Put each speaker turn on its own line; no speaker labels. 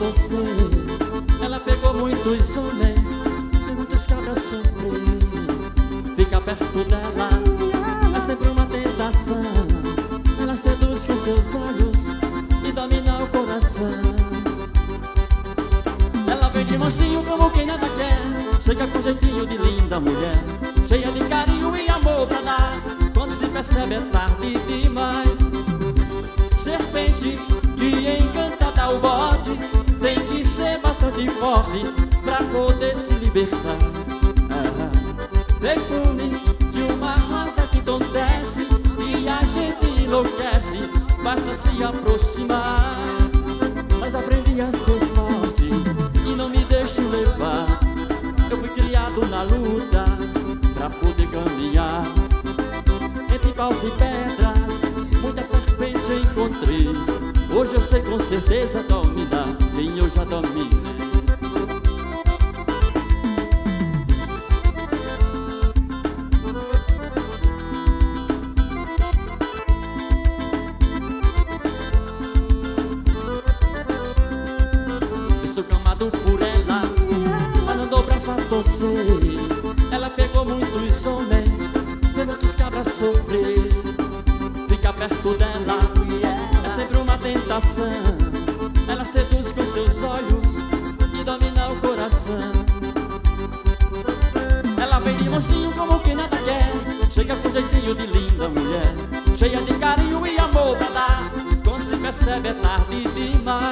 você. Ela pegou muitos homens, tem muitos cabras sofrer. Fica perto dela, é sempre uma tentação. Ela seduz com seus olhos e domina o coração. Ela vem de mansinho como quem nada quer, chega com jeitinho de linda mulher, cheia de carinho e amor pra dar. Quando se percebe é tarde demais. Serpente que encanta dá o bote, tem que ser bastante forte pra poder se libertar. Perfume de uma rosa que entontece e a gente enlouquece, basta se aproximar. Mas aprendi a ser forte e não me deixo levar. Eu fui criado na luta pra poder caminhar. Entre paus e pedras, muita serpente eu encontrei. Hoje eu sei com certeza dominar quem eu já dominei. Eu sou camado por ela, mas não dou braço a torcer. Ela pegou muitos homens, tem muitos cabras sofrer. Fica perto dela, é sempre uma tentação. Ela seduz com seus olhos e domina o coração. Ela vem de mansinho como quem nada quer, chega com jeitinho de linda mulher, cheia de carinho e amor pra dar. Quando se percebe é tarde demais.